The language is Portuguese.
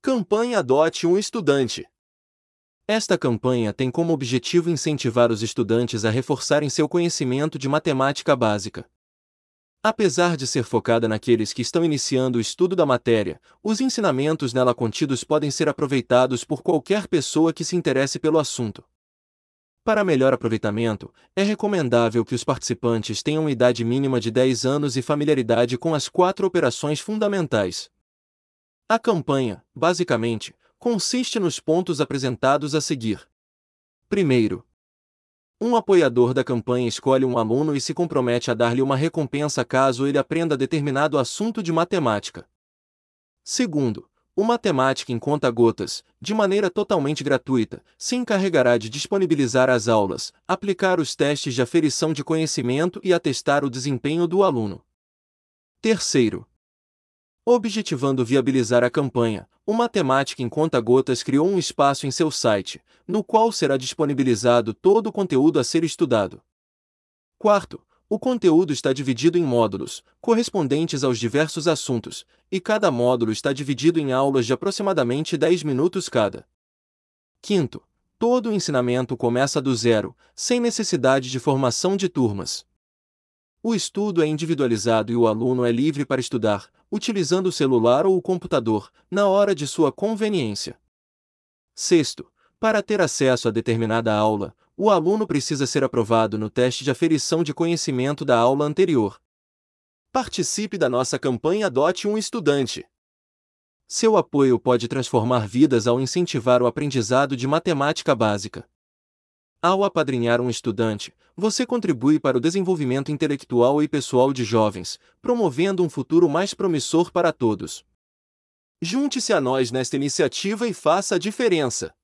Campanha Adote um Estudante. Esta campanha tem como objetivo incentivar os estudantes a reforçarem seu conhecimento de matemática básica. Apesar de ser focada naqueles que estão iniciando o estudo da matéria, os ensinamentos nela contidos podem ser aproveitados por qualquer pessoa que se interesse pelo assunto. Para melhor aproveitamento, é recomendável que os participantes tenham idade mínima de 10 anos e familiaridade com as 4 operações fundamentais. A campanha, basicamente, consiste nos pontos apresentados a seguir. Primeiro, um apoiador da campanha escolhe um aluno e se compromete a dar-lhe uma recompensa caso ele aprenda determinado assunto de matemática. Segundo, o Matemática em Conta-Gotas, de maneira totalmente gratuita, se encarregará de disponibilizar as aulas, aplicar os testes de aferição de conhecimento e atestar o desempenho do aluno. Terceiro, objetivando viabilizar a campanha, o Matemática em Conta-Gotas criou um espaço em seu site, no qual será disponibilizado todo o conteúdo a ser estudado. Quarto, o conteúdo está dividido em módulos, correspondentes aos diversos assuntos, e cada módulo está dividido em aulas de aproximadamente 10 minutos cada. Quinto, todo o ensinamento começa do zero, sem necessidade de formação de turmas. O estudo é individualizado e o aluno é livre para estudar, utilizando o celular ou o computador, na hora de sua conveniência. Sexto, para ter acesso a determinada aula, o aluno precisa ser aprovado no teste de aferição de conhecimento da aula anterior. Participe da nossa campanha Adote um Estudante. Seu apoio pode transformar vidas ao incentivar o aprendizado de matemática básica. Ao apadrinhar um estudante, você contribui para o desenvolvimento intelectual e pessoal de jovens, promovendo um futuro mais promissor para todos. Junte-se a nós nesta iniciativa e faça a diferença.